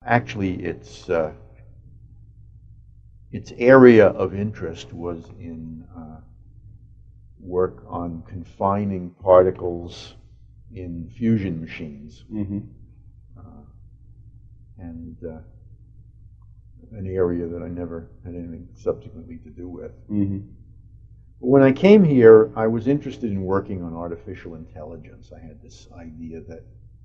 actually, its area of interest was in work on confining particles in fusion machines, and an area that I never had anything subsequently to do with. But when I came here, I was interested in working on artificial intelligence. I had this idea that,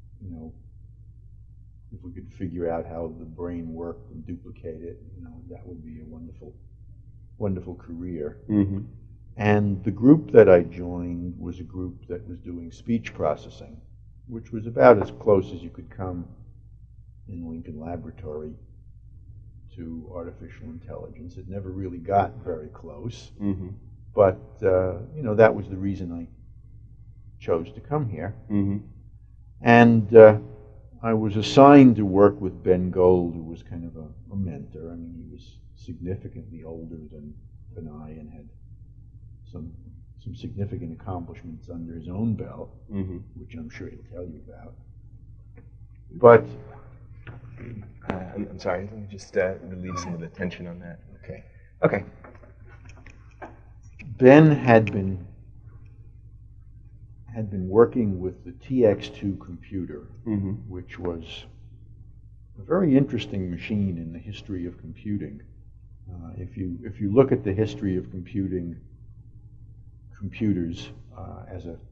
if we could figure out how the brain worked and duplicate it, that would be a wonderful, wonderful career. And the group that I joined was a group that was doing speech processing, which was about as close as you could come in Lincoln Laboratory to artificial intelligence. It never really got very close, but that was the reason I chose to come here. And I was assigned to work with Ben Gold, who was kind of a mentor. I mean, he was significantly older than I and had some significant accomplishments under his own belt, which I'm sure he'll tell you about. But I'm sorry, let me just relieve some of the tension on that. Okay. Ben had been working with the TX2 computer, which was a very interesting machine in the history of computing. If you look at the history of computers as a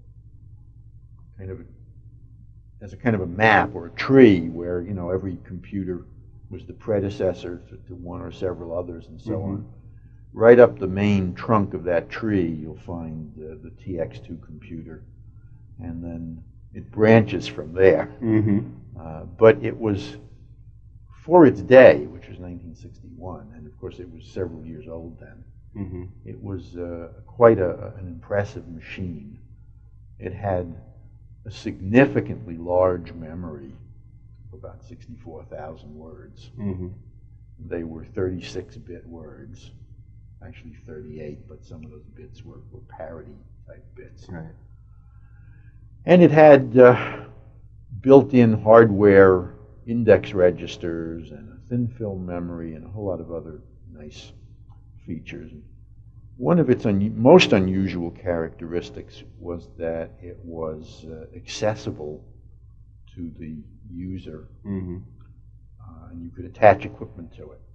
kind of a map or a tree, where every computer was the predecessor to one or several others, and so on. Right up the main trunk of that tree, you'll find the TX2 computer, and then it branches from there. But it was, for its day, which was 1961, and of course it was several years old then, it was quite an impressive machine. It had a significantly large memory, about 64,000 words. They were 36-bit words, actually 38, but some of those bits were parity-type bits. And it had built-in hardware index registers and a thin-film memory and a whole lot of other nice features. One of its most unusual characteristics was that it was accessible to the user, and you could attach equipment to it.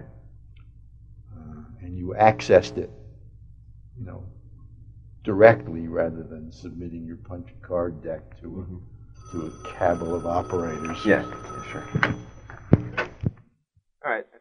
And you accessed it, directly rather than submitting your punch card deck to a cabal of operators. Yeah, sure. All right.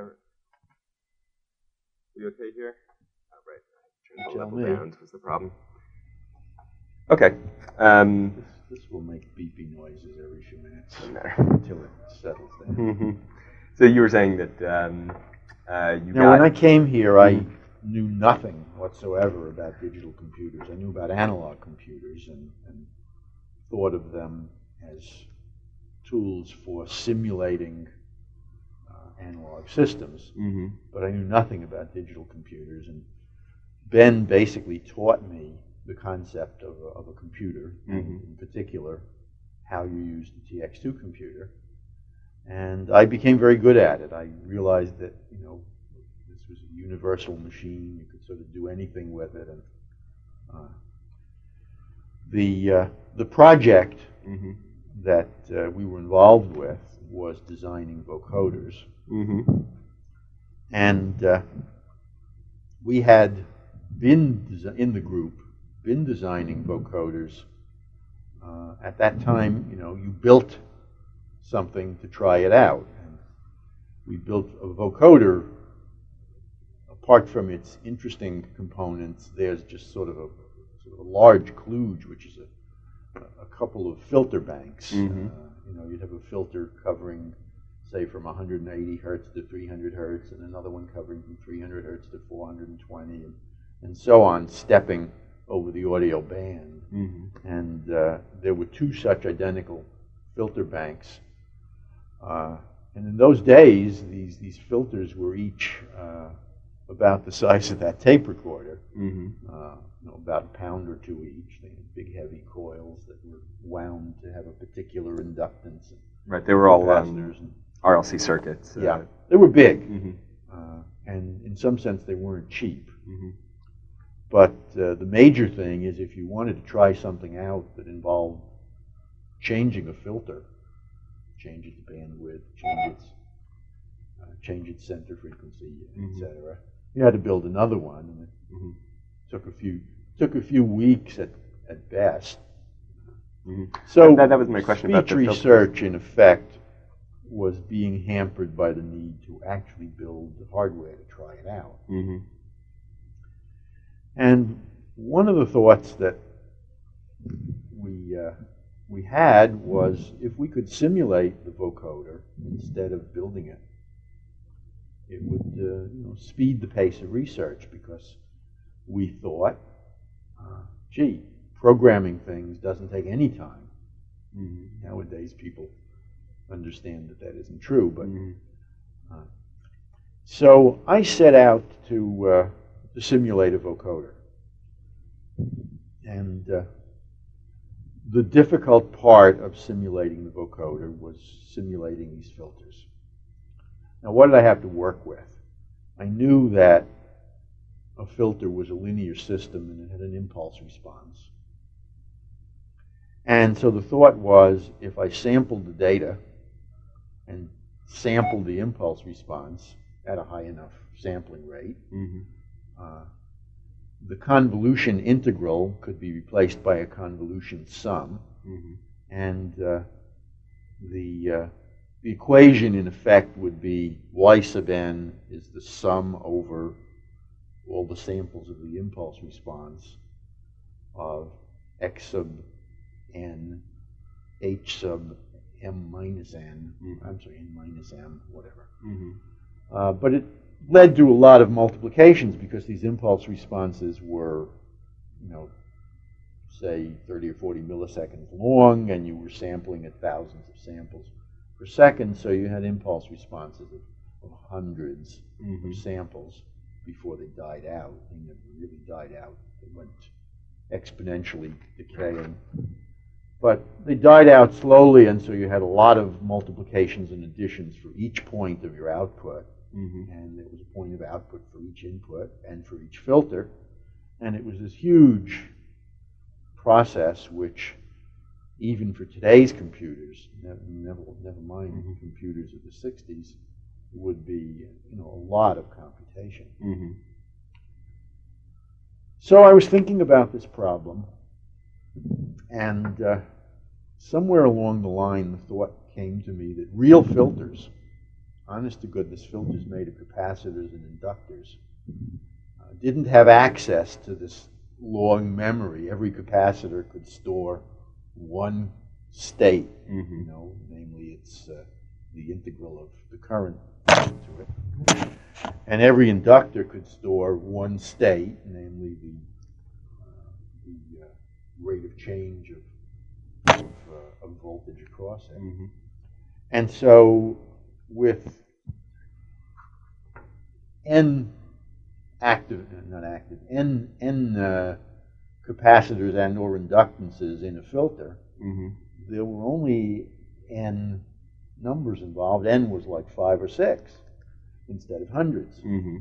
We okay here? Right. Tell me. Was the problem. Okay. This will make beepy noises every few minutes matter. until it settles down. So you were saying that when I came here, I knew nothing whatsoever about digital computers. I knew about analog computers and thought of them as tools for simulating analog systems, but I knew nothing about digital computers. And Ben basically taught me the concept of a computer, and in particular, how you use the TX2 computer. And I became very good at it. I realized that, this was a universal machine. You could sort of do anything with it. And the project that we were involved with was designing vocoders. And we had been, in the group, been designing vocoders. At that time, you built something to try it out. And we built a vocoder. Apart from its interesting components, there's just sort of a large kludge, which is a couple of filter banks. You'd have a filter covering, say, from 180 hertz to 300 hertz, and another one covering from 300 hertz to 420, and so on, stepping over the audio band. And there were two such identical filter banks. And in those days, these filters were each about the size of that tape recorder, about a pound or two each. They had big, heavy coils that were wound to have a particular inductance. Right, they were all RLC circuits. Yeah, they were big, Mm-hmm. and in some sense they weren't cheap. Mm-hmm. But the major thing is if you wanted to try something out that involved changing a filter, change its bandwidth, change its center frequency, etc., you had to build another one, and it took a few weeks at best. Mm-hmm. So that was my question about speech the research, in effect, was being hampered by the need to actually build the hardware to try it out. Mm-hmm. And one of the thoughts that we had was if we could simulate the vocoder instead of building it, it would speed the pace of research, because we thought, gee, programming things doesn't take any time. Mm-hmm. Nowadays, people understand that isn't true, but so I set out to simulate a vocoder, and the difficult part of simulating the vocoder was simulating these filters. Now, what did I have to work with? I knew that a filter was a linear system and it had an impulse response. And so the thought was, if I sampled the data and sampled the impulse response at a high enough sampling rate, the convolution integral could be replaced by a convolution sum, and the equation in effect would be y sub n is the sum over all the samples of the impulse response of x sub n, h sub m minus n, I'm sorry, n minus m, whatever. But it led to a lot of multiplications, because these impulse responses were, say 30 or 40 milliseconds long, and you were sampling at thousands of samples per second, so you had impulse responses of hundreds of samples before they died out. They never really died out. They went exponentially decaying. But they died out slowly, and so you had a lot of multiplications and additions for each point of your output. And there was a point of output for each input and for each filter. And it was this huge process which, even for today's computers, never mind computers of the 60s, would be a lot of computation. So I was thinking about this problem, and somewhere along the line the thought came to me that real filters, honest to goodness filters made of capacitors and inductors, didn't have access to this long memory. Every capacitor could store one state, namely it's the integral of the current to it. And every inductor could store one state, namely the rate of change of voltage across it. And so with n capacitors and or inductances in a filter, there were only n numbers involved. N was like 5 or 6 instead of hundreds.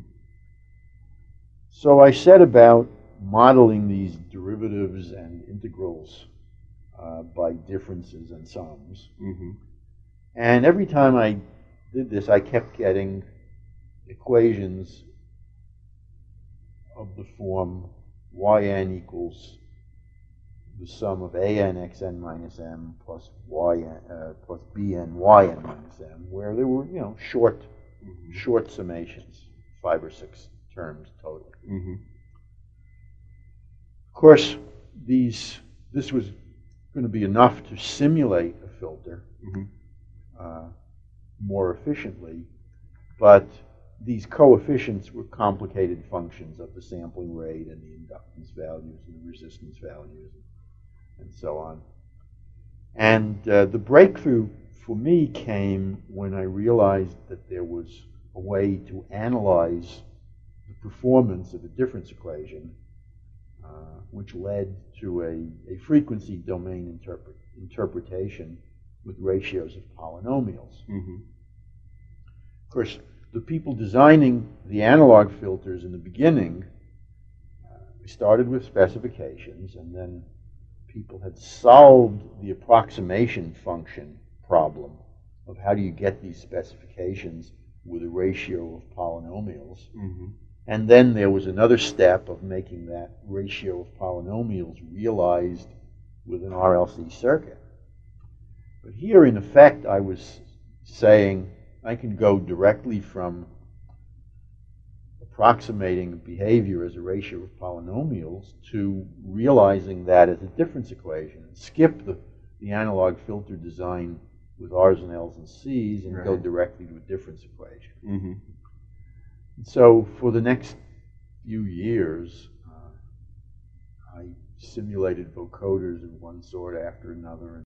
So I set about modeling these derivatives and integrals by differences and sums. And every time I did this, I kept getting equations of the form yn equals the sum of an xn minus m plus yn plus bn yn minus m, where there were short summations, 5 or 6 terms total. Of course, this was going to be enough to simulate a filter more efficiently, but these coefficients were complicated functions of the sampling rate and the inductance values and the resistance values and so on. And the breakthrough for me came when I realized that there was a way to analyze the performance of a difference equation, which led to a frequency domain interpretation with ratios of polynomials. course, the people designing the analog filters in the beginning, we started with specifications, and then people had solved the approximation function problem of how do you get these specifications with a ratio of polynomials. Mm-hmm. And then there was another step of making that ratio of polynomials realized with an RLC circuit. But here, in effect, I was saying I can go directly from approximating behavior as a ratio of polynomials to realizing that as a difference equation, and skip the analog filter design with R's and L's and C's and go directly to a difference equation. Mm-hmm. So for the next few years, I simulated vocoders of one sort after another,